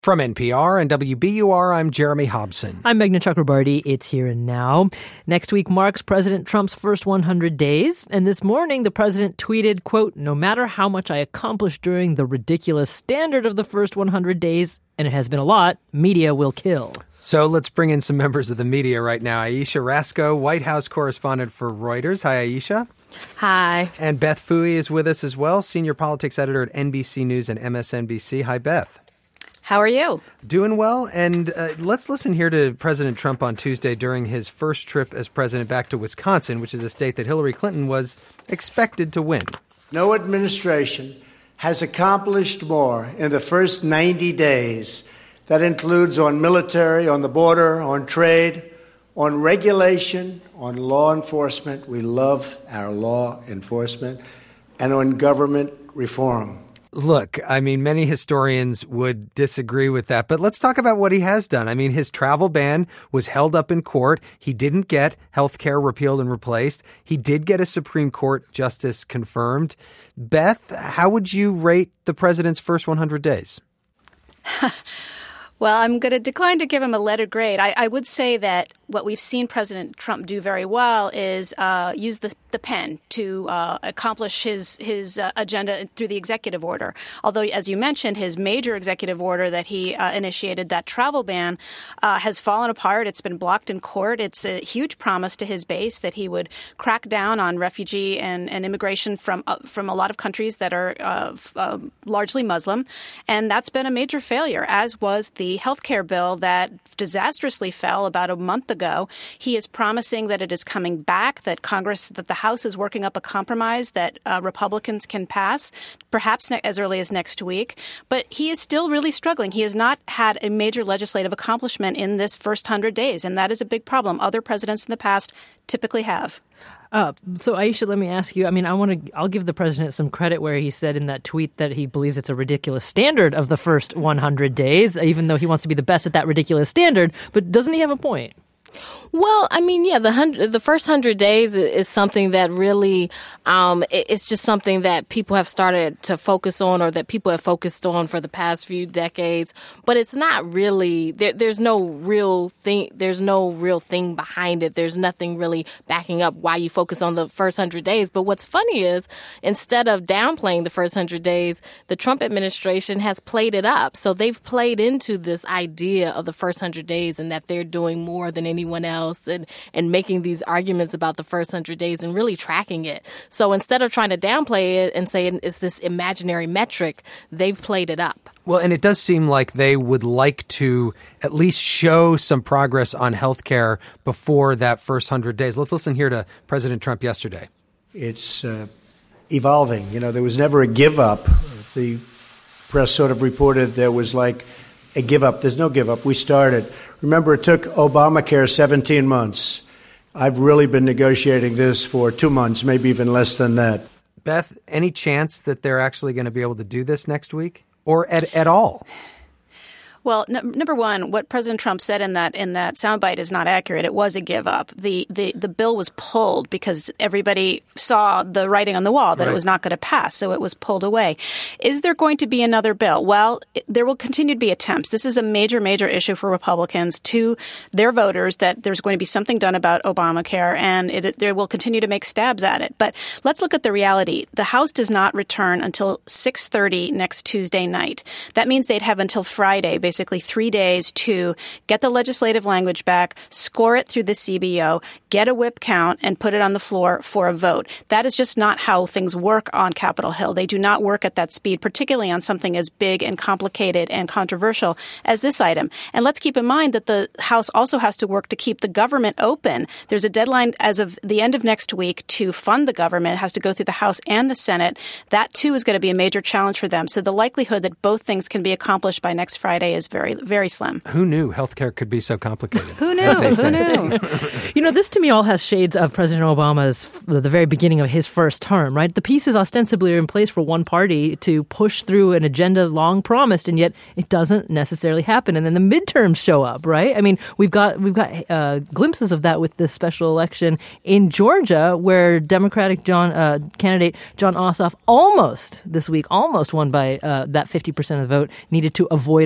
From NPR and WBUR, I'm Jeremy Hobson. I'm Meghna Chakrabarti. It's Here and Now. Next week marks President Trump's first 100 days. And this morning, the president tweeted, quote, "No matter how much I accomplished during the ridiculous standard of the first 100 days, and it has been a lot, media will kill." So let's bring in some members of the media right now. Ayesha Rascoe, White House correspondent for Reuters. Hi, Ayesha. Hi. And Beth Phui is with us as well, senior politics editor at NBC News and MSNBC. Hi, Beth. How are you? Doing well. And let's listen here to President Trump on Tuesday during his first trip as president back to Wisconsin, which is a state that Hillary Clinton was expected to win. No administration has accomplished more in the first 90 days. That includes on military, on the border, on trade, on regulation, on law enforcement. We love our law enforcement, and on government reform. Look, I mean, many historians would disagree with that, but let's talk about what he has done. I mean, his travel ban was held up in court. He didn't get health care repealed and replaced. He did get a Supreme Court justice confirmed. Beth, how would you rate the president's first 100 days? Well, I'm going to decline to give him a letter grade. I would say that what we've seen President Trump do very well is use the pen to accomplish his agenda through the executive order. Although, as you mentioned, his major executive order that he initiated, that travel ban, has fallen apart. It's been blocked in court. It's a huge promise to his base that he would crack down on refugee and immigration from a lot of countries that are largely Muslim. And that's been a major failure, as was the health care bill that disastrously fell about a month ago. He is promising that it is coming back, that the House is working up a compromise that Republicans can pass, perhaps as early as next week. But he is still really struggling. He has not had a major legislative accomplishment in this first 100 days, and that is a big problem. Other presidents in the past typically have. So, Ayesha, let me ask you, I mean, I'll give the president some credit where he said in that tweet that he believes it's a ridiculous standard of the first 100 days, even though he wants to be the best at that ridiculous standard. But doesn't he have a point? Well, I mean, yeah, the first 100 days is something that really, it's just something that people have started to focus on, or that people have focused on for the past few decades. But it's not really, there's no real thing behind it. There's nothing really backing up why you focus on the first 100 days. But what's funny is, instead of downplaying the first 100 days, the Trump administration has played it up. So they've played into this idea of the first 100 days and that they're doing more than anyone else, and making these arguments about the first 100 days and really tracking it. So instead of trying to downplay it and say it's this imaginary metric, they've played it up. Well, and it does seem like they would like to at least show some progress on health care before that first 100 days. Let's listen here to President Trump yesterday. It's evolving. You know, there was never a give up. The press sort of reported there was like a give up. There's no give up. We started. Remember, it took Obamacare 17 months. I've really been negotiating this for 2 months, maybe even less than that. Beth, any chance that they're actually going to be able to do this next week, or at all? Well, number one, what President Trump said in that soundbite is not accurate. It was a give up. The bill was pulled because everybody saw the writing on the wall that It was not going to pass, so it was pulled away. Is there going to be another bill? Well, there will continue to be attempts. This is a major, major issue for Republicans to their voters, that there's going to be something done about Obamacare, and they will continue to make stabs at it. But let's look at the reality. The House does not return until 6:30 next Tuesday night. That means they'd have until Friday, basically 3 days, to get the legislative language back, score it through the CBO, get a whip count, and put it on the floor for a vote. That is just not how things work on Capitol Hill. They do not work at that speed, particularly on something as big and complicated and controversial as this item. And let's keep in mind that the House also has to work to keep the government open. There's a deadline as of the end of next week to fund the government. It has to go through the House and the Senate. That, too, is going to be a major challenge for them. So the likelihood that both things can be accomplished by next Friday is very, very slim. Who knew healthcare could be so complicated? Who knew? Who knew? You know, this to me all has shades of President Obama's, the very beginning of his first term, right? The pieces ostensibly are in place for one party to push through an agenda long promised, and yet it doesn't necessarily happen. And then the midterms show up, right? I mean, we've got glimpses of that with this special election in Georgia, where Democratic candidate Jon Ossoff almost won by that 50% of the vote, needed to avoid a runoff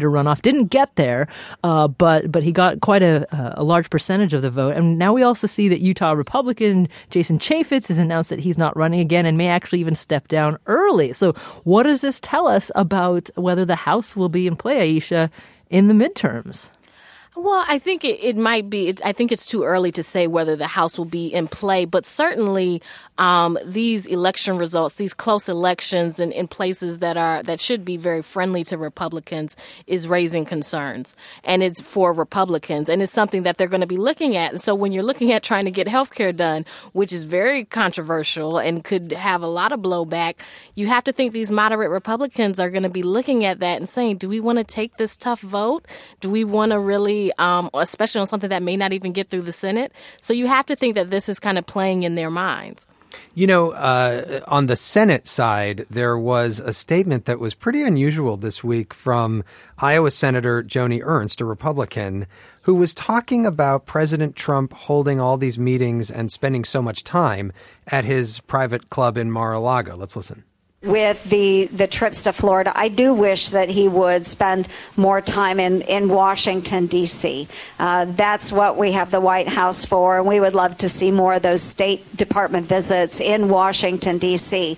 Didn't get there, but he got quite a large percentage of the vote. And now we also see that Utah Republican Jason Chaffetz has announced that he's not running again and may actually even step down early. So what does this tell us about whether the House will be in play, Aisha, in the midterms? Well, I think it might be. I think it's too early to say whether the House will be in play, but certainly these election results, these close elections in places that should be very friendly to Republicans, is raising concerns, and it's for Republicans, and it's something that they're going to be looking at. And so when you're looking at trying to get health care done, which is very controversial and could have a lot of blowback, you have to think these moderate Republicans are going to be looking at that and saying, do we want to take this tough vote? Do we want to really especially on something that may not even get through the Senate. So you have to think that this is kind of playing in their minds. You know, on the Senate side, there was a statement that was pretty unusual this week from Iowa Senator Joni Ernst, a Republican, who was talking about President Trump holding all these meetings and spending so much time at his private club in Mar-a-Lago. Let's listen. With the trips to Florida, I do wish that he would spend more time in Washington, D.C. That's what we have the White House for, and we would love to see more of those State Department visits in Washington, D.C.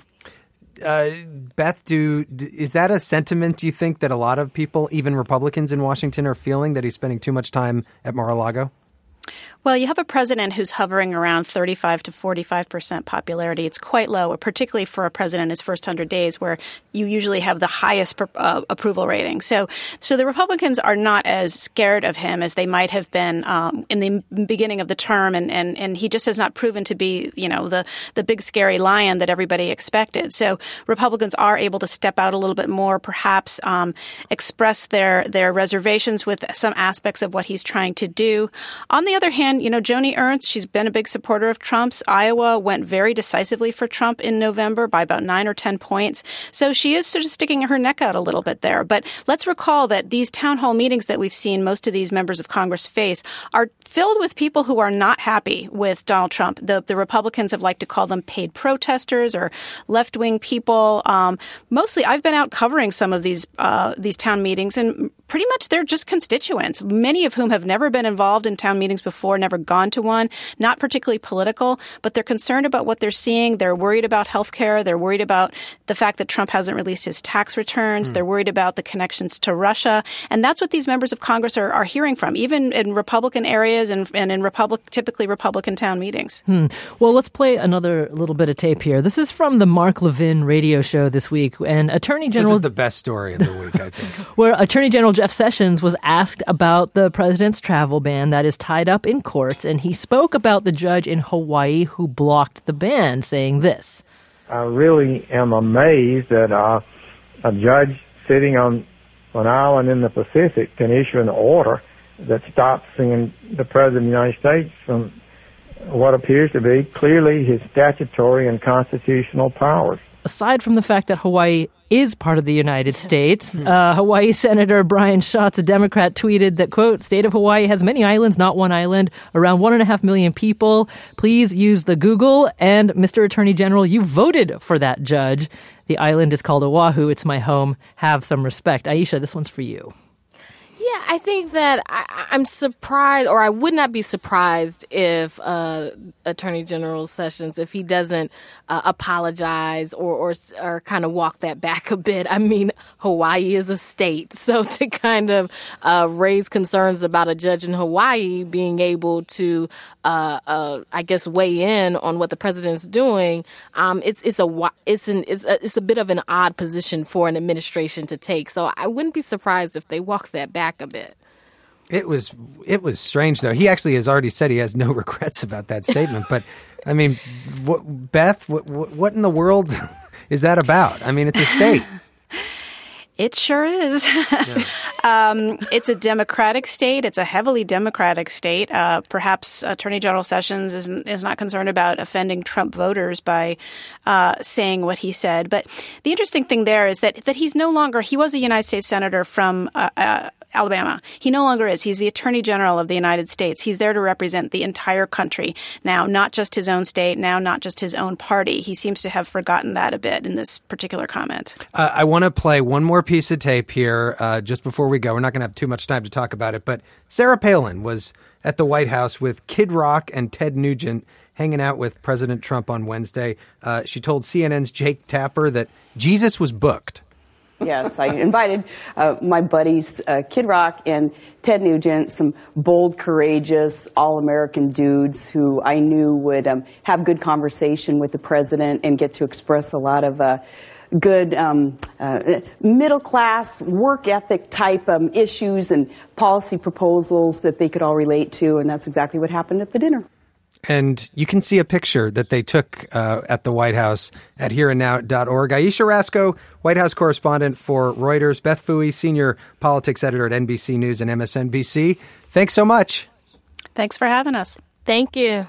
Beth, is that a sentiment, do you think, that a lot of people, even Republicans in Washington, are feeling, that he's spending too much time at Mar-a-Lago? Well, you have a president who's hovering around 35 to 45% popularity. It's quite low, particularly for a president in his first 100 days, where you usually have the highest approval rating. So the Republicans are not as scared of him as they might have been in the beginning of the term, and he just has not proven to be, the big scary lion that everybody expected. So Republicans are able to step out a little bit more, perhaps express their reservations with some aspects of what he's trying to do. On the other hand, Joni Ernst, she's been a big supporter of Trump's. Iowa went very decisively for Trump in November by about 9 or 10 points. So she is sort of sticking her neck out a little bit there. But let's recall that these town hall meetings that we've seen most of these members of Congress face are filled with people who are not happy with Donald Trump. The Republicans have liked to call them paid protesters or left-wing people. Mostly, I've been out covering some of these town meetings, and pretty much they're just constituents, many of whom have never been involved in town meetings before, never gone to one, not particularly political, but they're concerned about what they're seeing. They're worried about health care. They're worried about the fact that Trump hasn't released his tax returns. They're worried about the connections to Russia. And that's what these members of Congress are hearing from, even in Republican areas and in typically Republican town meetings. Well, let's play another little bit of tape here. This is from the Mark Levin radio show this week. And Attorney General... This is the best story of the week, I think. Where Attorney General Jeff Sessions was asked about the president's travel ban that is tied up in courts, and he spoke about the judge in Hawaii who blocked the ban, saying this. I really am amazed that a judge sitting on an island in the Pacific can issue an order that stops the President of the United States from what appears to be clearly his statutory and constitutional powers. Aside from the fact that Hawaii is part of the United States, Hawaii Senator Brian Schatz, a Democrat, tweeted that, quote, "State of Hawaii has many islands, not one island, around 1.5 million people. Please use the Google. And Mr. Attorney General, you voted for that judge. The island is called Oahu. It's my home. Have some respect." Aisha, this one's for you. Yeah, I think that I'm surprised, or I would not be surprised if Attorney General Sessions, if he doesn't apologize or kind of walk that back a bit. I mean, Hawaii is a state, so to kind of raise concerns about a judge in Hawaii being able to, I guess, weigh in on what the president's doing, it's a bit of an odd position for an administration to take. So I wouldn't be surprised if they walk that back a bit. It was strange, though. He actually has already said he has no regrets about that statement. But, I mean, Beth, what in the world is that about? I mean, it's a state. It sure is. Yeah. It's a Democratic state. It's a heavily Democratic state. Perhaps Attorney General Sessions is not concerned about offending Trump voters by saying what he said. But the interesting thing there is that he's no longer – he was a United States Senator from Alabama. He no longer is. He's the Attorney General of the United States. He's there to represent the entire country now, not just his own state, now not just his own party. He seems to have forgotten that a bit in this particular comment. I want to play one more piece of tape here just before we go. We're not going to have too much time to talk about it, but Sarah Palin was at the White House with Kid Rock and Ted Nugent hanging out with President Trump on Wednesday. She told CNN's Jake Tapper that Jesus was booked. Yes, I invited my buddies, Kid Rock and Ted Nugent, some bold, courageous, all-American dudes who I knew would have good conversation with the president and get to express a lot of good middle-class, work ethic type issues and policy proposals that they could all relate to, and that's exactly what happened at the dinner. And you can see a picture that they took at the White House at hereandnow.org. Ayesha Rascoe, White House correspondent for Reuters. Beth Phui, senior politics editor at NBC News and MSNBC. Thanks so much. Thanks for having us. Thank you.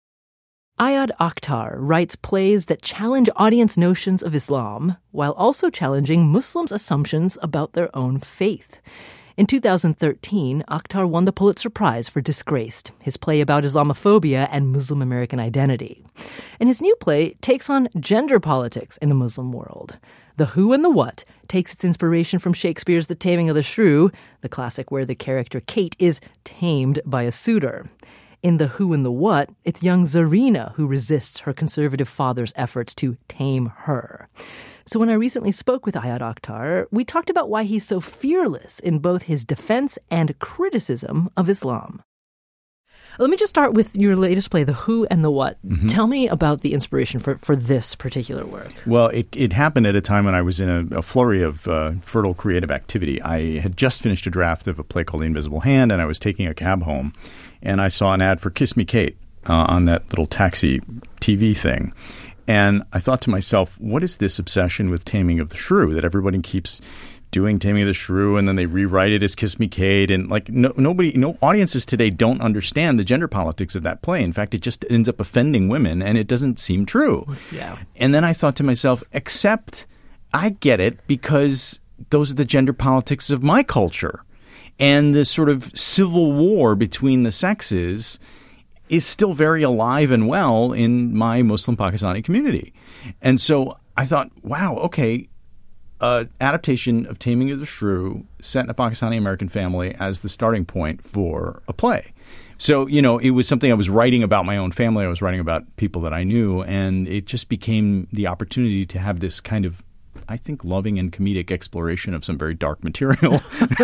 Ayad Akhtar writes plays that challenge audience notions of Islam while also challenging Muslims' assumptions about their own faith. In 2013, Akhtar won the Pulitzer Prize for Disgraced, his play about Islamophobia and Muslim American identity. And his new play takes on gender politics in the Muslim world. The Who and the What takes its inspiration from Shakespeare's The Taming of the Shrew, the classic where the character Kate is tamed by a suitor. In The Who and the What, it's young Zarina who resists her conservative father's efforts to tame her. So when I recently spoke with Ayad Akhtar, we talked about why he's so fearless in both his defense and criticism of Islam. Let me just start with your latest play, The Who and the What. Mm-hmm. Tell me about the inspiration for this particular work. Well, it happened at a time when I was in a flurry of fertile creative activity. I had just finished a draft of a play called The Invisible Hand, and I was taking a cab home, and I saw an ad for Kiss Me Kate on that little taxi TV thing. And I thought to myself, what is this obsession with Taming of the Shrew that everybody keeps doing Taming of the Shrew, and then they rewrite it as Kiss Me Kate, and like no audiences today don't understand the gender politics of that play. In fact, it just ends up offending women, and it doesn't seem true. Yeah. And then I thought to myself, except I get it because those are the gender politics of my culture, and this sort of civil war between the sexes is still very alive and well in my Muslim Pakistani community. And so I thought, wow, okay, adaptation of Taming of the Shrew set in a Pakistani-American family as the starting point for a play. So, it was something I was writing about my own family. I was writing about people that I knew, and it just became the opportunity to have this kind of, I think, loving and comedic exploration of some very dark material.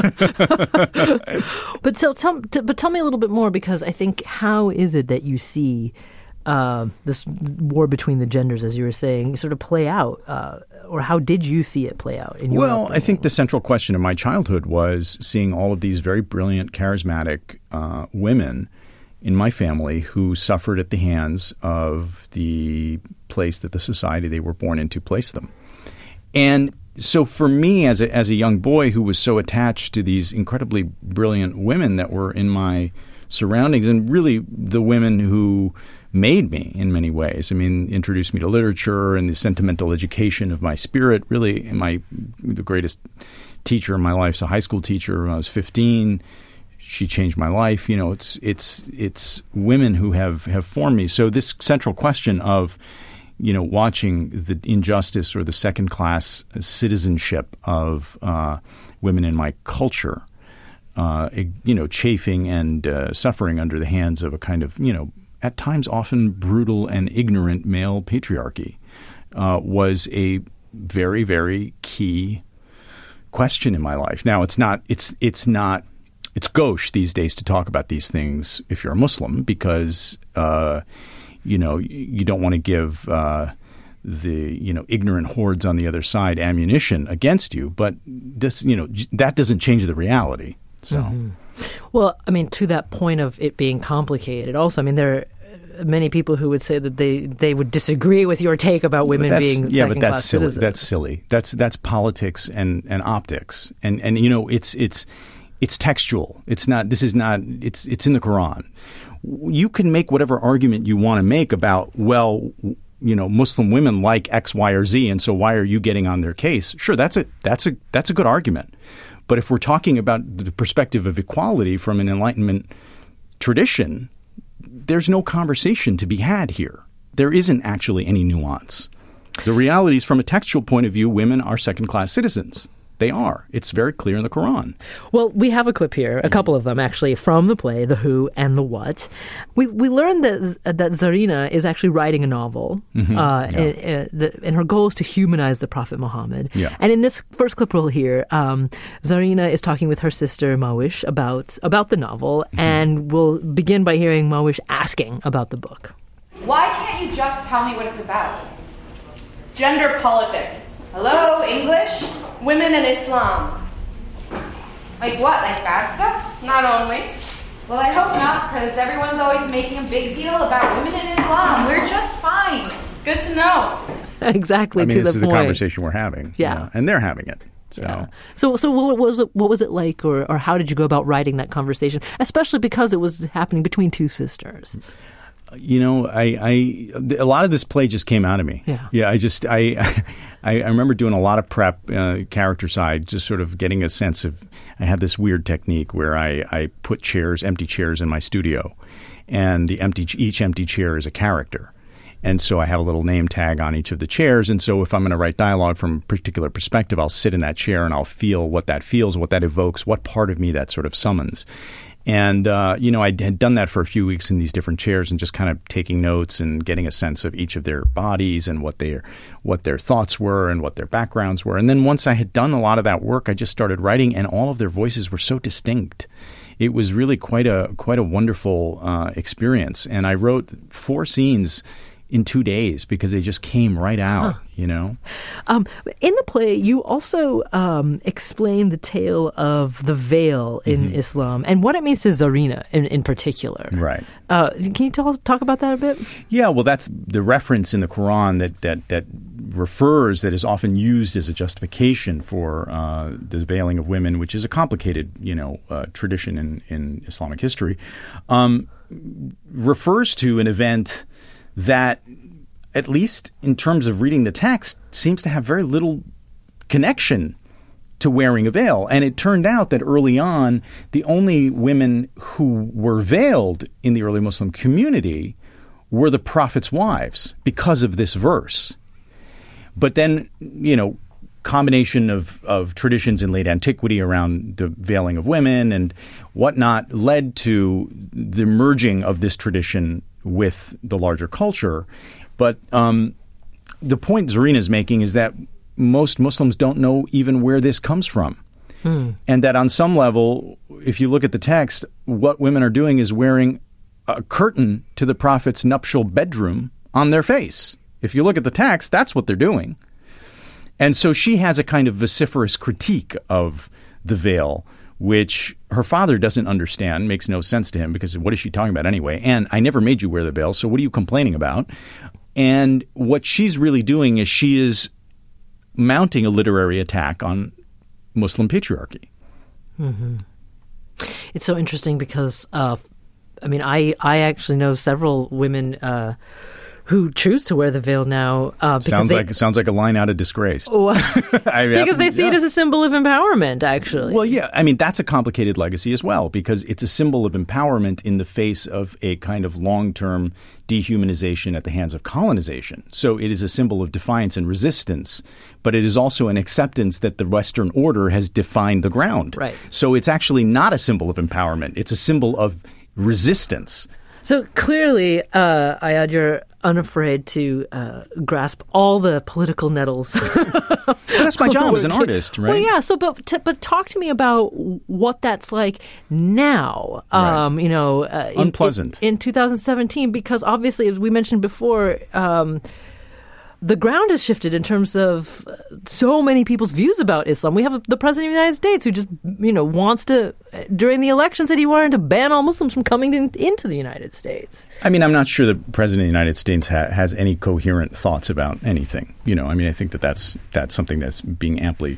But tell me a little bit more, because I think, how is it that you see this war between the genders, as you were saying, sort of play out, or how did you see it play out in your upbringing? I think the central question in my childhood was seeing all of these very brilliant, charismatic women in my family who suffered at the hands of the place that the society they were born into placed them. And so for me, as a young boy who was so attached to these incredibly brilliant women that were in my surroundings, and really the women who made me in many ways, introduced me to literature and the sentimental education of my spirit. Really, the greatest teacher in my life is a high school teacher when I was 15. She changed my life. It's women who have formed me. So this central question of watching the injustice or the second-class citizenship of women in my culture, chafing and suffering under the hands of a kind of, at times often brutal and ignorant male patriarchy, was a very, very key question in my life. Now, it's gauche these days to talk about these things if you're a Muslim, because you don't want to give the ignorant hordes on the other side ammunition against you. But this, that doesn't change the reality. So, Well, to that point of it being complicated, also, there are many people who would say that they would disagree with your take about women being second-class citizens. That's silly. That's politics and optics, and it's textual. It's not. This is not. It's in the Quran. You can make whatever argument you want to make about, Muslim women like X, Y, or Z, and so why are you getting on their case? Sure, that's a good argument. But if we're talking about the perspective of equality from an Enlightenment tradition, there's no conversation to be had here. There isn't actually any nuance. The reality is, from a textual point of view, women are second-class citizens. They are. It's very clear in the Quran. Well, we have a clip here, a couple of them actually, from the play, The Who and the What. We learned that Zarina is actually writing a novel, and her goal is to humanize the Prophet Muhammad. Yeah. And in this first clip we'll hear, Zarina is talking with her sister Mawish about the novel, and we'll begin by hearing Mawish asking about the book. Why can't you just tell me what it's about? Gender politics. Hello, English? Women in Islam. Like what? Like bad stuff? Not only. Well, I hope not, because everyone's always making a big deal about women in Islam. We're just fine. Good to know. Exactly, I mean, to the point. this is the conversation we're having. Yeah. And they're having it. So. Yeah. So what was it like, or how did you go about writing that conversation, especially because it was happening between two sisters? You know, a lot of this play just came out of me. Yeah. I remember doing a lot of prep, character side, just sort of getting a sense of. I have this weird technique where I put empty chairs in my studio, and each empty chair is a character. And so I have a little name tag on each of the chairs. And so if I'm going to write dialogue from a particular perspective, I'll sit in that chair and I'll feel what that feels, what that evokes, what part of me that sort of summons. And, I had done that for a few weeks in these different chairs and just kind of taking notes and getting a sense of each of their bodies and what their thoughts were and what their backgrounds were. And then once I had done a lot of that work, I just started writing, and all of their voices were so distinct. It was really quite a wonderful experience. And I wrote 4 scenes in 2 days because they just came right out, In the play, you also explain the tale of the veil in Islam and what it means to Zarina in particular. Right. Can you talk about that a bit? Yeah, well, that's the reference in the Quran that refers, that is often used as a justification for the veiling of women, which is a complicated, tradition in Islamic history, refers to an event that, at least in terms of reading the text, seems to have very little connection to wearing a veil. And it turned out that early on, the only women who were veiled in the early Muslim community were the Prophet's wives because of this verse. But then, combination of traditions in late antiquity around the veiling of women and whatnot led to the merging of this tradition with the larger culture. But the point Zarina is making is that most Muslims don't know even where this comes from. And that on some level, if you look at the text, what women are doing is wearing a curtain to the Prophet's nuptial bedroom on their face. If you look at the text, that's what they're doing. And so she has a kind of vociferous critique of the veil, which her father doesn't understand, makes no sense to him, because what is she talking about anyway? And I never made you wear the veil, so what are you complaining about? And what she's really doing is she is mounting a literary attack on Muslim patriarchy. Mm-hmm. It's so interesting because, I actually know several women who choose to wear the veil now. Sounds like a line out of Disgraced. Because they see it as a symbol of empowerment, actually. Well, yeah. I mean, that's a complicated legacy as well, because it's a symbol of empowerment in the face of a kind of long-term dehumanization at the hands of colonization. So it is a symbol of defiance and resistance, but it is also an acceptance that the Western order has defined the ground. Right. So it's actually not a symbol of empowerment. It's a symbol of resistance. So clearly, Ayad, you're unafraid to grasp all the political nettles. Well, that's my job as an artist, right? Well, yeah. So, but talk to me about what that's like now. Right. Unpleasant in 2017, because obviously, as we mentioned before, the ground has shifted in terms of so many people's views about Islam. We have the President of the United States who just, wants to, during the election, said he wanted to ban all Muslims from coming into the United States. I mean, I'm not sure the President of the United States has any coherent thoughts about anything. I think that's something that's being amply.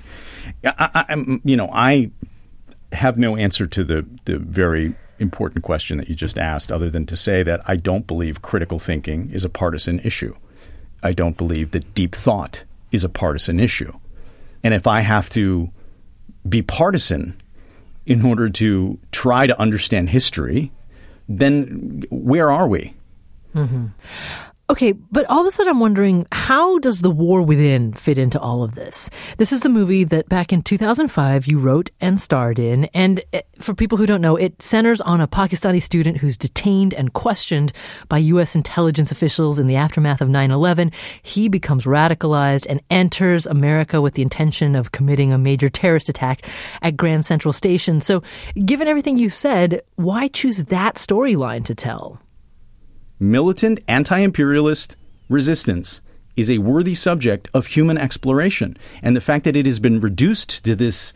I have no answer to the very important question that you just asked, other than to say that I don't believe critical thinking is a partisan issue. I don't believe that deep thought is a partisan issue. And if I have to be partisan in order to try to understand history, then where are we? Mm-hmm. Okay, but all of a sudden I'm wondering, how does The War Within fit into all of this? This is the movie that back in 2005 you wrote and starred in. And for people who don't know, it centers on a Pakistani student who's detained and questioned by U.S. intelligence officials in the aftermath of 9/11. He becomes radicalized and enters America with the intention of committing a major terrorist attack at Grand Central Station. So given everything you said, why choose that storyline to tell? Militant anti-imperialist resistance is a worthy subject of human exploration. And the fact that it has been reduced to this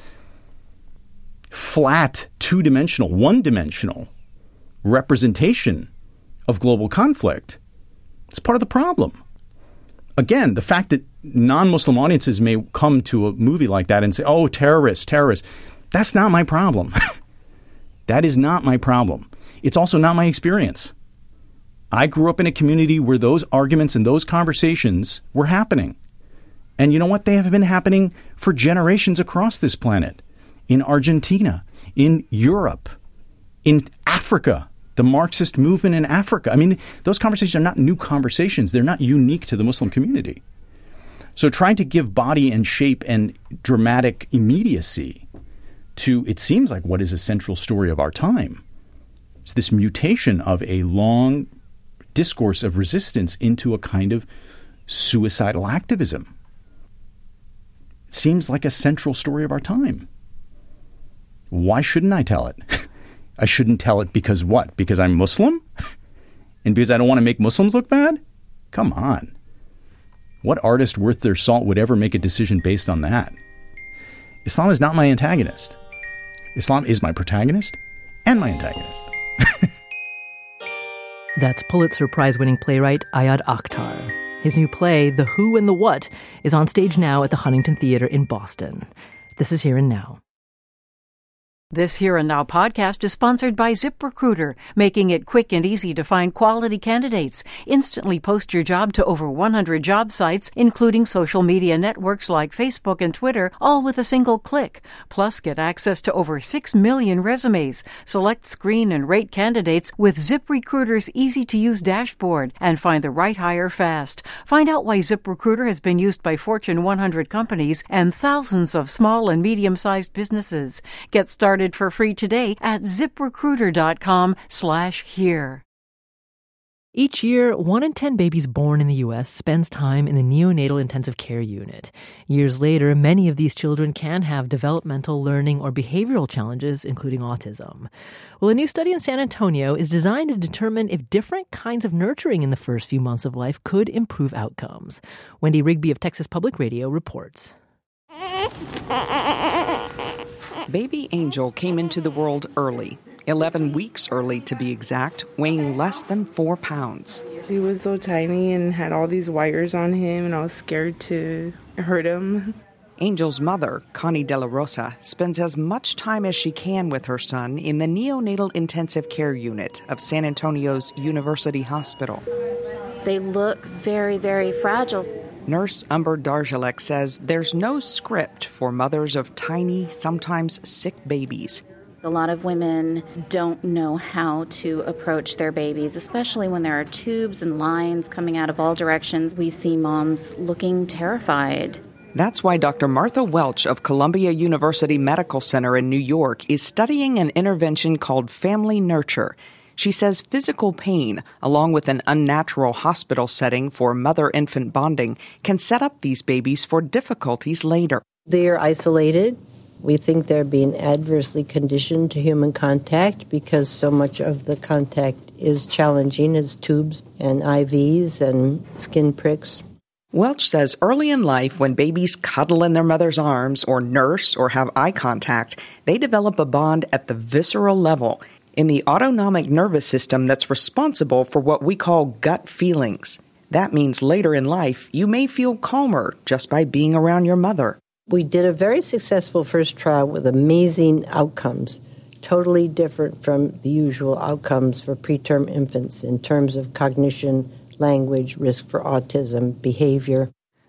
flat, two-dimensional, one-dimensional representation of global conflict is part of the problem. Again, the fact that non-Muslim audiences may come to a movie like that and say, oh, terrorists, that's not my problem. That is not my problem. It's also not my experience. I grew up in a community where those arguments and those conversations were happening. And you know what? They have been happening for generations across this planet. In Argentina, in Europe, in Africa, the Marxist movement in Africa. I mean, those conversations are not new conversations. They're not unique to the Muslim community. So trying to give body and shape and dramatic immediacy to, it seems like, what is a central story of our time. It's this mutation of a long discourse of resistance into a kind of suicidal activism. It seems like a central story of our time. Why shouldn't I tell it? I shouldn't tell it because what? Because I'm Muslim? And because I don't want to make Muslims look bad? Come on. What artist worth their salt would ever make a decision based on that? Islam is not my antagonist. Islam is my protagonist and my antagonist. That's Pulitzer Prize-winning playwright Ayad Akhtar. His new play, The Who and the What, is on stage now at the Huntington Theater in Boston. This is Here and Now. This Here and Now podcast is sponsored by ZipRecruiter, making it quick and easy to find quality candidates. Instantly post your job to over 100 job sites, including social media networks like Facebook and Twitter, all with a single click. Plus, get access to over 6 million resumes. Select, screen, and rate candidates with ZipRecruiter's easy-to-use dashboard and find the right hire fast. Find out why ZipRecruiter has been used by Fortune 100 companies and thousands of small and medium-sized businesses. Get started for free today at ZipRecruiter.com/here. Each year, 1 in 10 babies born in the U.S. spends time in the neonatal intensive care unit. Years later, many of these children can have developmental, learning, or behavioral challenges, including autism. Well, a new study in San Antonio is designed to determine if different kinds of nurturing in the first few months of life could improve outcomes. Wendy Rigby of Texas Public Radio reports. Baby Angel came into the world early, 11 weeks early to be exact, weighing less than 4 pounds. He was so tiny and had all these wires on him, and I was scared to hurt him. Angel's mother, Connie De La Rosa, spends as much time as she can with her son in the neonatal intensive care unit of San Antonio's University Hospital. They look very, very fragile. Nurse Umber Darjalek says there's no script for mothers of tiny, sometimes sick babies. A lot of women don't know how to approach their babies, especially when there are tubes and lines coming out of all directions. We see moms looking terrified. That's why Dr. Martha Welch of Columbia University Medical Center in New York is studying an intervention called Family Nurture. She says physical pain, along with an unnatural hospital setting for mother-infant bonding, can set up these babies for difficulties later. They are isolated. We think they're being adversely conditioned to human contact because so much of the contact is challenging. It's tubes and IVs and skin pricks. Welch says early in life, when babies cuddle in their mother's arms or nurse or have eye contact, they develop a bond at the visceral level, in the autonomic nervous system that's responsible for what we call gut feelings. That means later in life, you may feel calmer just by being around your mother. We did a very successful first trial with amazing outcomes, totally different from the usual outcomes for preterm infants in terms of cognition, language, risk for autism, behavior.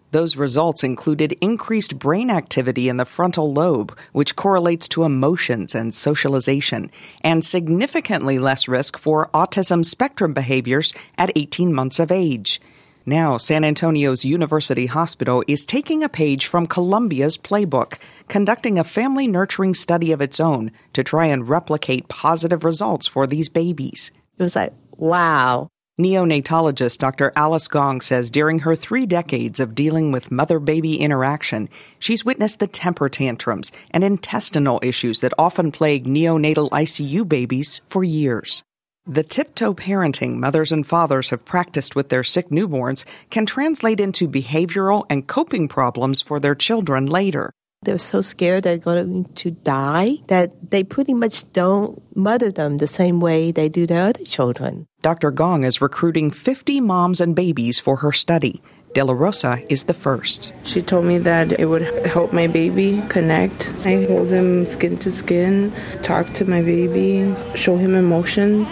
Those results included increased brain activity in the frontal lobe, which correlates to emotions and socialization, and significantly less risk for autism spectrum behaviors at 18 months of age. Now, San Antonio's University Hospital is taking a page from Columbia's playbook, conducting a family nurturing study of its own to try and replicate positive results for these babies. It was like, wow. Neonatologist Dr. Alice Gong says during her 3 decades of dealing with mother-baby interaction, she's witnessed the temper tantrums and intestinal issues that often plague neonatal ICU babies for years. The tiptoe parenting mothers and fathers have practiced with their sick newborns can translate into behavioral and coping problems for their children later. They're so scared they're going to die that they pretty much don't mother them the same way they do their other children. Dr. Gong is recruiting 50 moms and babies for her study. De La Rosa is the first. She told me that it would help my baby connect. I hold him skin to skin, talk to my baby, show him emotions.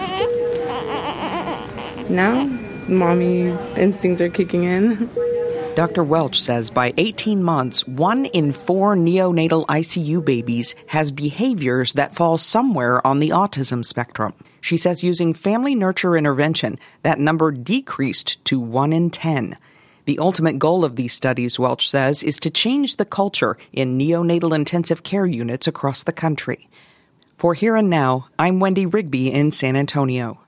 Now, mommy instincts are kicking in. Dr. Welch says by 18 months, 1 in 4 neonatal ICU babies has behaviors that fall somewhere on the autism spectrum. She says using family nurture intervention, that number decreased to 1 in 10. The ultimate goal of these studies, Welch says, is to change the culture in neonatal intensive care units across the country. For Here and Now, I'm Wendy Rigby in San Antonio.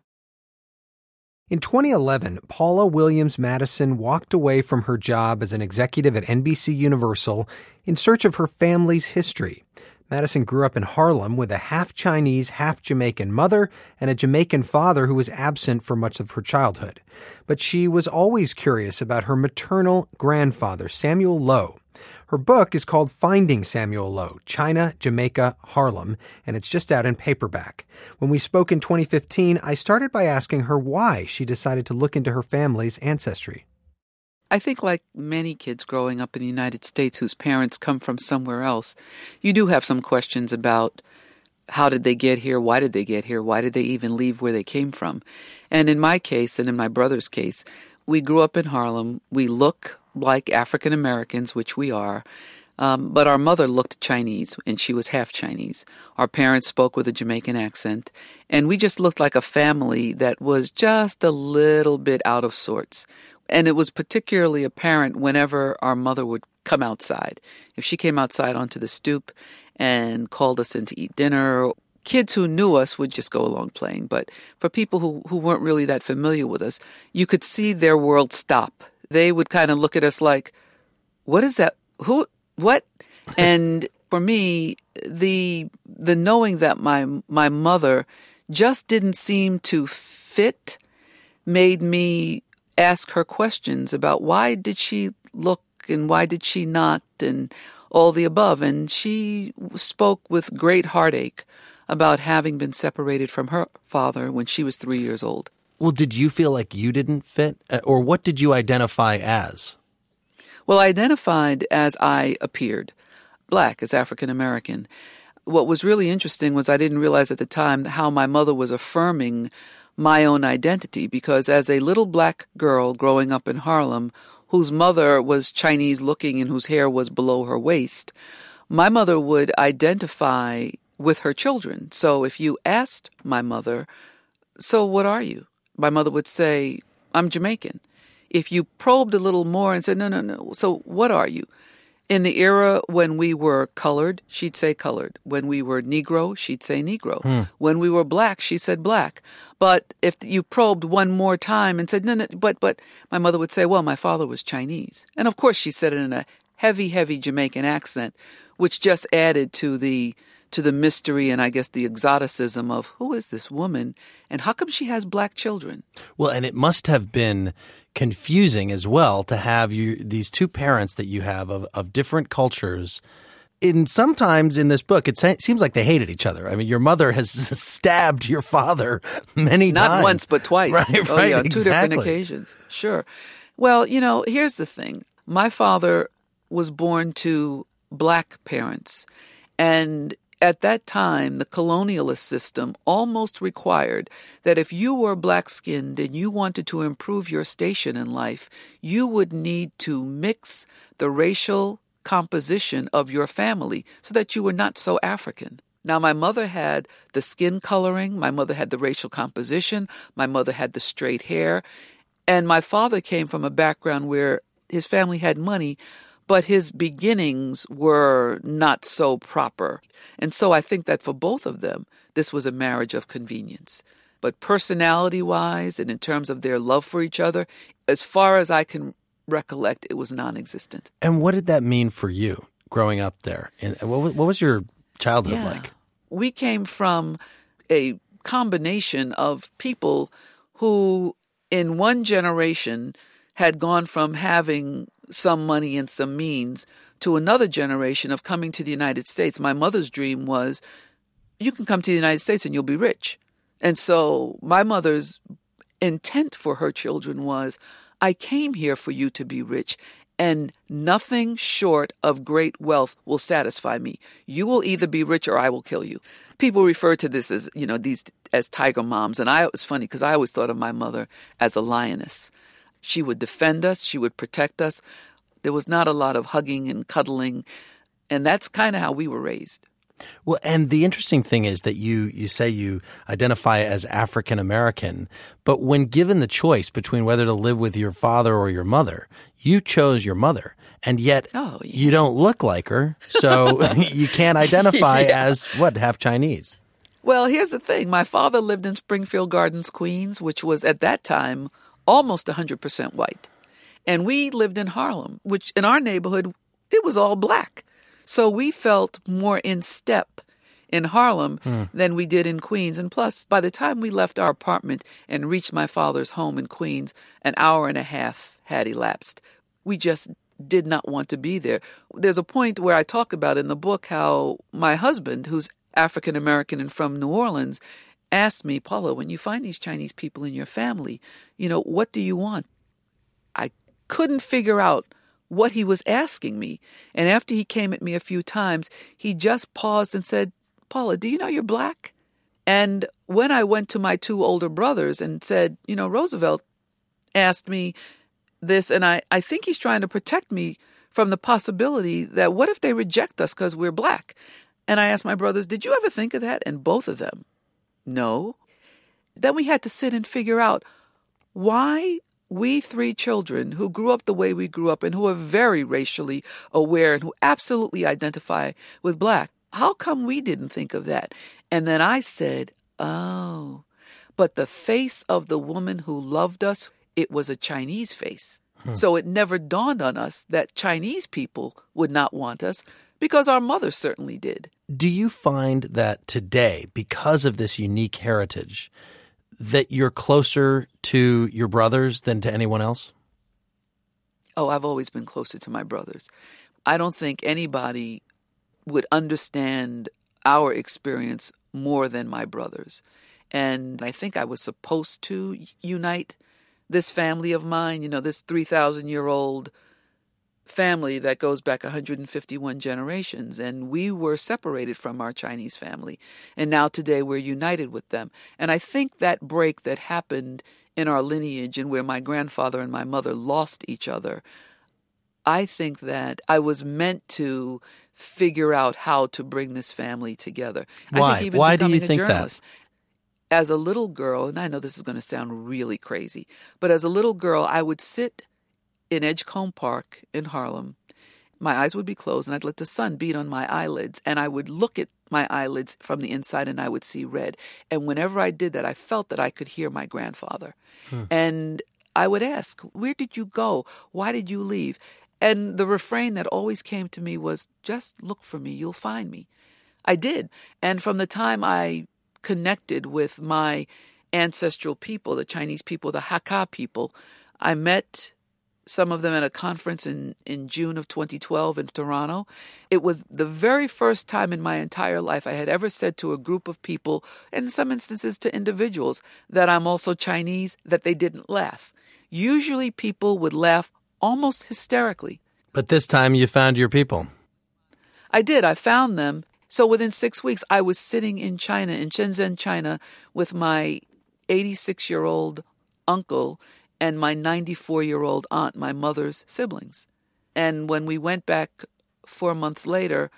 In 2011, Paula Williams Madison walked away from her job as an executive at NBC Universal in search of her family's history. Madison grew up in Harlem with a half-Chinese, half-Jamaican mother and a Jamaican father who was absent for much of her childhood. But she was always curious about her maternal grandfather, Samuel Lowe. Her book is called Finding Samuel Lowe, China, Jamaica, Harlem, and it's just out in paperback. When we spoke in 2015, I started by asking her why she decided to look into her family's ancestry. I think like many kids growing up in the United States whose parents come from somewhere else, you do have some questions about how did they get here, why did they get here, why did they even leave where they came from. And in my case, and in my brother's case, we grew up in Harlem. We look like African Americans, which we are, but our mother looked Chinese, and she was half Chinese. Our parents spoke with a Jamaican accent, and we just looked like a family that was just a little bit out of sorts. And it was particularly apparent whenever our mother would come outside. If she came outside onto the stoop and called us in to eat dinner, kids who knew us would just go along playing. But for people who weren't really that familiar with us, you could see their world stop. They would kind of look at us like, what is that? Who? What? And for me, the knowing that my mother just didn't seem to fit made me ask her questions about why did she look and why did she not and all the above. And she spoke with great heartache about having been separated from her father when she was 3 years old. Well, did you feel like you didn't fit? Or what did you identify as? Well, I identified as I appeared, Black, as African American. What was really interesting was I didn't realize at the time how my mother was affirming my own identity, because as a little Black girl growing up in Harlem, whose mother was Chinese looking and whose hair was below her waist, my mother would identify with her children. So if you asked my mother, so what are you? My mother would say, I'm Jamaican. If you probed a little more and said, no, so what are you? In the era when we were colored, she'd say colored. When we were Negro, she'd say Negro. When we were Black, she said Black. But if you probed one more time and said, no, but my mother would say, well, my father was Chinese. And of course she said it in a heavy, heavy Jamaican accent, which just added to the mystery and I guess the exoticism of who is this woman and how come she has Black children? Well, and it must have been confusing as well to have these two parents that you have of different cultures. And sometimes in this book, it seems like they hated each other. I mean, your mother has stabbed your father many times. Not once, but twice. Right, oh, yeah, exactly. 2 different occasions. Sure. Well, here's the thing. My father was born to Black parents, and At that time, the colonialist system almost required that if you were black-skinned and you wanted to improve your station in life, you would need to mix the racial composition of your family so that you were not so African. Now, my mother had the skin coloring, my mother had the racial composition, my mother had the straight hair, and my father came from a background where his family had money, but his beginnings were not so proper. And so I think that for both of them, this was a marriage of convenience. But personality-wise and in terms of their love for each other, as far as I can recollect, it was non-existent. And what did that mean for you growing up there? And what was your childhood like? We came from a combination of people who in one generation had gone from having some money and some means to another generation of coming to the United States. My mother's dream was, you can come to the United States and you'll be rich. And so my mother's intent for her children was, I came here for you to be rich, and nothing short of great wealth will satisfy me. You will either be rich or I will kill you. People refer to this as, these as tiger moms. And it was funny because I always thought of my mother as a lioness. She would defend us. She would protect us. There was not a lot of hugging and cuddling. And that's kind of how we were raised. Well, and the interesting thing is that you say you identify as African American, but when given the choice between whether to live with your father or your mother, you chose your mother. And yet you don't look like her, so you can't identify as, half Chinese. Well, here's the thing. My father lived in Springfield Gardens, Queens, which was at that time almost 100% white. And we lived in Harlem, which in our neighborhood, it was all black. So we felt more in step in Harlem than we did in Queens. And plus, by the time we left our apartment and reached my father's home in Queens, an hour and a half had elapsed. We just did not want to be there. There's a point where I talk about in the book how my husband, who's African American and from New Orleans, asked me, Paula, when you find these Chinese people in your family, what do you want? I couldn't figure out what he was asking me. And after he came at me a few times, he just paused and said, Paula, do you know you're black? And when I went to my two older brothers and said, Roosevelt asked me this, and I think he's trying to protect me from the possibility that what if they reject us because we're black? And I asked my brothers, did you ever think of that? And both of them, no. Then we had to sit and figure out why we three children who grew up the way we grew up and who are very racially aware and who absolutely identify with black, how come we didn't think of that? And then I said, but the face of the woman who loved us, it was a Chinese face. So it never dawned on us that Chinese people would not want us because our mother certainly did. Do you find that today, because of this unique heritage, that you're closer to your brothers than to anyone else? Oh, I've always been closer to my brothers. I don't think anybody would understand our experience more than my brothers. And I think I was supposed to unite this family of mine, this 3,000-year-old family that goes back 151 generations. And we were separated from our Chinese family. And now today we're united with them. And I think that break that happened in our lineage and where my grandfather and my mother lost each other, I think that I was meant to figure out how to bring this family together. Why? I think even Why do you becoming a think journalist, that? As a little girl, and I know this is going to sound really crazy, but as a little girl, I would sit in Edgecombe Park in Harlem. My eyes would be closed, and I'd let the sun beat on my eyelids, and I would look at my eyelids from the inside, and I would see red. And whenever I did that, I felt that I could hear my grandfather. And I would ask, where did you go? Why did you leave? And the refrain that always came to me was, just look for me, you'll find me. I did. And from the time I connected with my ancestral people, the Chinese people, the Hakka people, I met some of them at a conference in June of 2012 in Toronto. It was the very first time in my entire life I had ever said to a group of people, and in some instances to individuals, that I'm also Chinese, that they didn't laugh. Usually people would laugh almost hysterically. But this time you found your people. I did. I found them. So within 6 weeks, I was sitting in China, in Shenzhen, China, with my 86-year-old uncle and my 94-year-old aunt, my mother's siblings. And when we went back 4 months later,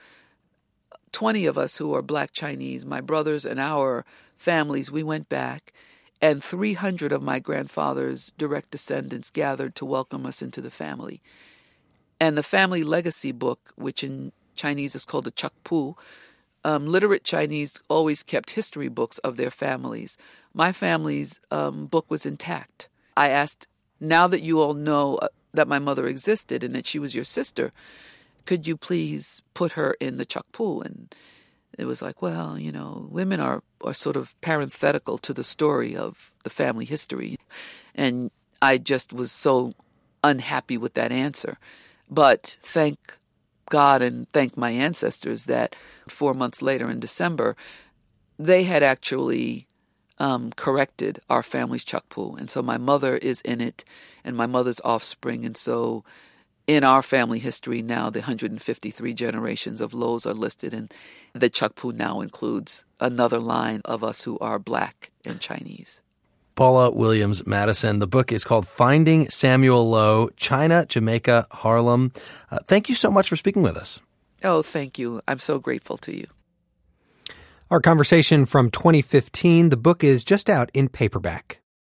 20 of us who are Black Chinese, my brothers and our families, we went back, and 300 of my grandfather's direct descendants gathered to welcome us into the family. And the family legacy book, which in Chinese is called the Chakpu, literate Chinese always kept history books of their families. My family's book was intact. I asked, now that you all know that my mother existed and that she was your sister, could you please put her in the Chakpu? And it was like, well, you know, women are sort of parenthetical to the story of the family history. And I just was so unhappy with that answer. But thank God and thank my ancestors that 4 months later in December, they had actually corrected our family's Chakpu. And so my mother is in it and my mother's offspring. And so in our family history now, the 153 generations of Los are listed, and the Chakpu now includes another line of us who are Black and Chinese. Paula Williams Madison. The book is called Finding Samuel Low, China, Jamaica, Harlem. Thank you so much for speaking with us. Oh, thank you. I'm so grateful to you. Our conversation from 2015, the book is just out in paperback.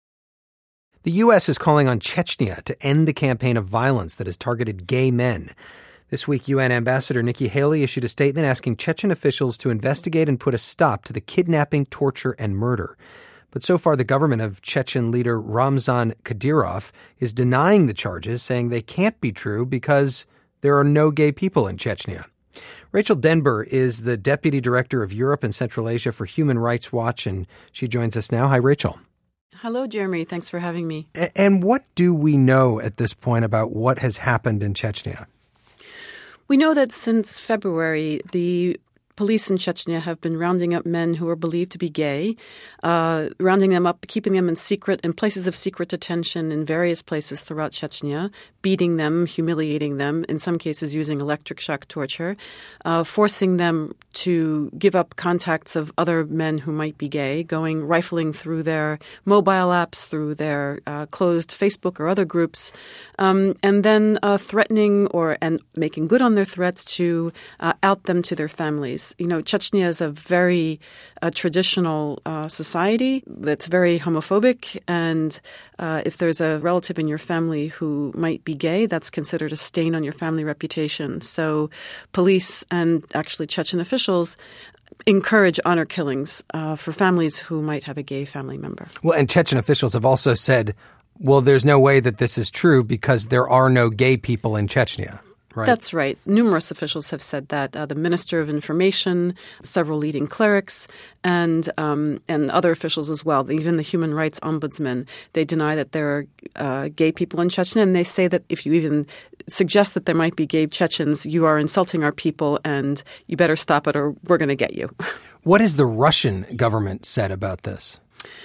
The U.S. is calling on Chechnya to end the campaign of violence that has targeted gay men. This week, UN Ambassador Nikki Haley issued a statement asking Chechen officials to investigate and put a stop to the kidnapping, torture, and murder. But so far, the government of Chechen leader Ramzan Kadyrov is denying the charges, saying they can't be true because there are no gay people in Chechnya. Rachel Denber is the Deputy Director of Europe and Central Asia for Human Rights Watch, and she joins us now. Hi, Rachel. Hello, Jeremy. Thanks for having me. And what do we know at this point about what has happened in Chechnya? We know that since February, the police in Chechnya have been rounding up men who are believed to be gay, rounding them up, keeping them in places of secret detention in various places throughout Chechnya, beating them, humiliating them, in some cases using electric shock torture, forcing them to give up contacts of other men who might be gay, rifling through their mobile apps, through their closed Facebook or other groups, and then threatening and making good on their threats to out them to their families. You know, Chechnya is a very traditional society that's very homophobic, and if there's a relative in your family who might be gay, that's considered a stain on your family reputation. So police and actually Chechen officials encourage honor killings for families who might have a gay family member. Well, and Chechen officials have also said, well, there's no way that this is true because there are no gay people in Chechnya. Right. That's right. Numerous officials have said that. The Minister of Information, several leading clerics, and other officials as well. Even the Human Rights Ombudsman, they deny that there are gay people in Chechnya, and they say that if you even suggest that there might be gay Chechens, you are insulting our people, and you better stop it or we're going to get you. What has the Russian government said about this?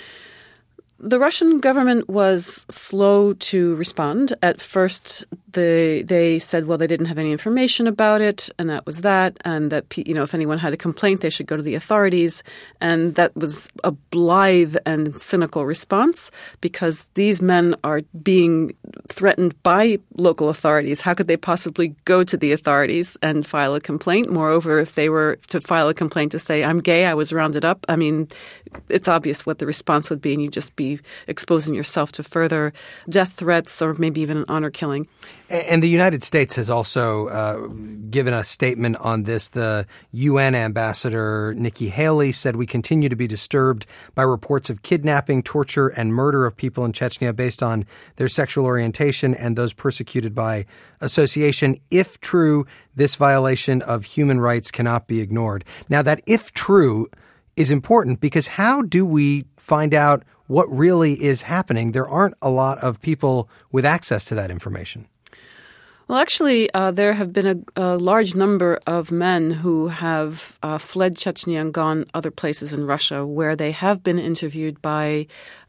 The Russian government was slow to respond. At first, they said, well, they didn't have any information about it, and that was that, and that, you know, if anyone had a complaint, they should go to the authorities. And that was a blithe and cynical response because these men are being threatened by local authorities. How could they possibly go to the authorities and file a complaint? Moreover, if they were to file a complaint to say, I'm gay, I was rounded up, I mean, it's obvious what the response would be, and you'd just be exposing yourself to further death threats or maybe even an honor killing. And the United States has also given a statement on this. The UN ambassador, Nikki Haley, said, we continue to be disturbed by reports of kidnapping, torture, and murder of people in Chechnya based on their sexual orientation and those persecuted by association. If true, this violation of human rights cannot be ignored. Now, that if true is important because how do we find out what really is happening? There aren't a lot of people with access to that information. Well, actually, there have been a large number of men who have fled Chechnya and gone other places in Russia where they have been interviewed by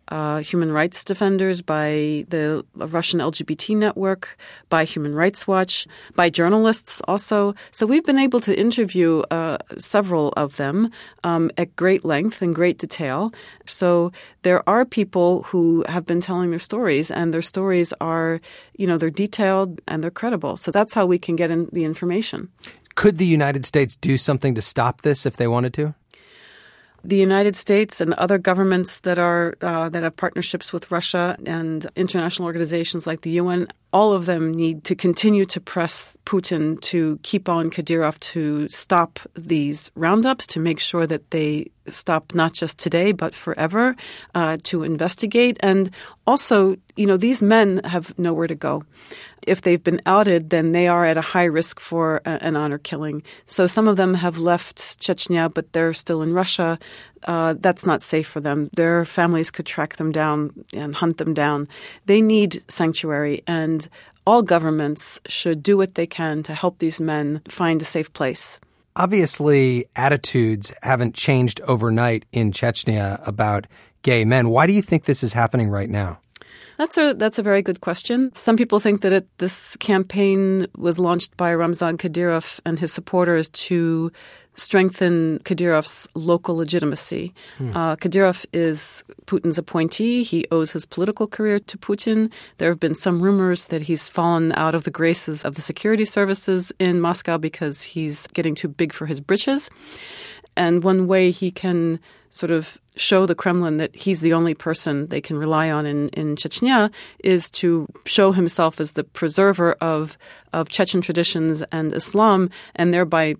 human rights defenders, by the Russian LGBT network, by Human Rights Watch, by journalists also. So we've been able to interview several of them at great length and great detail. So there are people who have been telling their stories, and their stories are, they're detailed and they're credible. So that's how we can get in the information. Could the United States do something to stop this if they wanted to? The United States and other governments that have partnerships with Russia and international organizations like the UN, all of them need to continue to press Putin to keep on Kadyrov, to stop these roundups, to make sure that they stop not just today but forever, to investigate. And also, these men have nowhere to go. If they've been outed, then they are at a high risk for an honor killing. So some of them have left Chechnya, but they're still in Russia. That's not safe for them. Their families could track them down and hunt them down. They need sanctuary, and all governments should do what they can to help these men find a safe place. Obviously, attitudes haven't changed overnight in Chechnya about gay men. Why do you think this is happening right now? That's a very good question. Some people think that this campaign was launched by Ramzan Kadyrov and his supporters to strengthen Kadyrov's local legitimacy. Kadyrov is Putin's appointee. He owes his political career to Putin. There have been some rumors that he's fallen out of the graces of the security services in Moscow because he's getting too big for his britches. And one way he can sort of show the Kremlin that he's the only person they can rely on in Chechnya is to show himself as the preserver of Chechen traditions and Islam, and thereby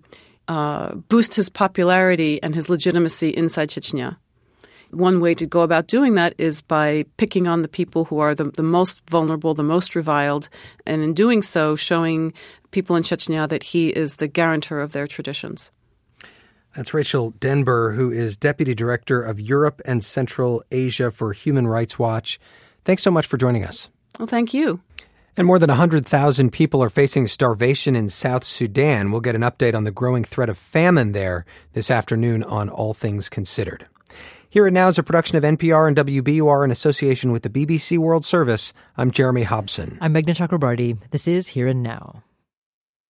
boost his popularity and his legitimacy inside Chechnya. One way to go about doing that is by picking on the people who are the most vulnerable, the most reviled, and in doing so, showing people in Chechnya that he is the guarantor of their traditions. That's Rachel Denber, who is Deputy Director of Europe and Central Asia for Human Rights Watch. Thanks so much for joining us. Well, thank you. And more than 100,000 people are facing starvation in South Sudan. We'll get an update on the growing threat of famine there this afternoon on All Things Considered. Here and Now is a production of NPR and WBUR in association with the BBC World Service. I'm Jeremy Hobson. I'm Meghna Chakrabarti. This is Here and Now.